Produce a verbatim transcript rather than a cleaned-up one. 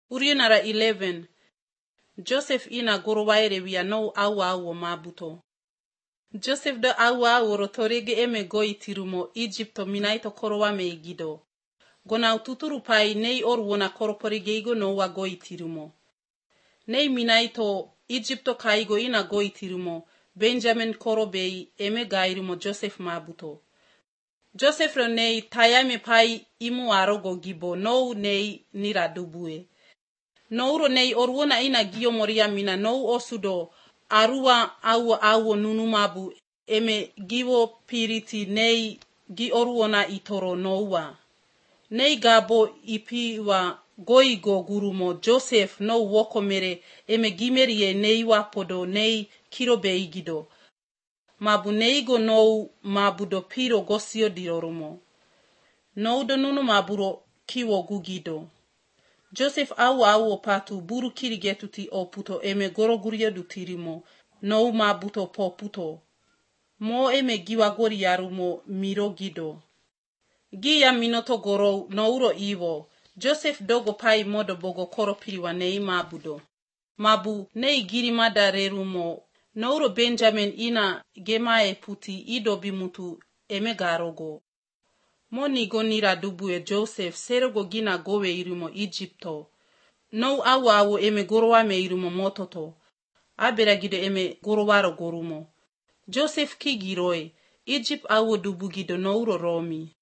Urienara eleven. Joseph ina gorowaire wia no awa awo mabuto. Joseph do awa awo rotorege eme goi tirumo Egypto minaito korowa meigido. Gona tuturu pai nei orwona koroporigeigo no wa goi tirumo. Nei minaito Egypto kaigo ina goi tirumo Benjamin korobei eme gairumo Joseph mabuto. Joseph ro nei tayame pai imu arogo gibo no nei niradubue. Nouro nei orwona ina gio moria mina no osudo arua awo awo nunumabu eme giwo piriti nei gi orwona itoro noua. Nei gabo ipiwa goigo gurumo Joseph no woko mere eme gimerie nei wapodo nei kirobe igido. Mabu neigo no mabudo piro gosio dirorumo. Noudo nunu maburo kiwo gugido. Joseph awo awo patu buru kirigetuti o puto eme goro gurio dutirimo no mabuto po puto. Mo eme giwa gori yarumo miro gido. Gia minoto goro nouro iwo. Joseph dogo pai modo bogo koro piriwa nei mabudo. Mabu nei giri madarerumo nouro Benjamin ina gemae puti ido bimutu eme garogo. Moni gonira dubue Joseph serogo gina gowe irumo Egypto. No awo awo eme gorowa me irumo mototo. Aberagido eme gorowaro gorumo. Joseph kigiroe. Egypt awo dubugido nouro Romi.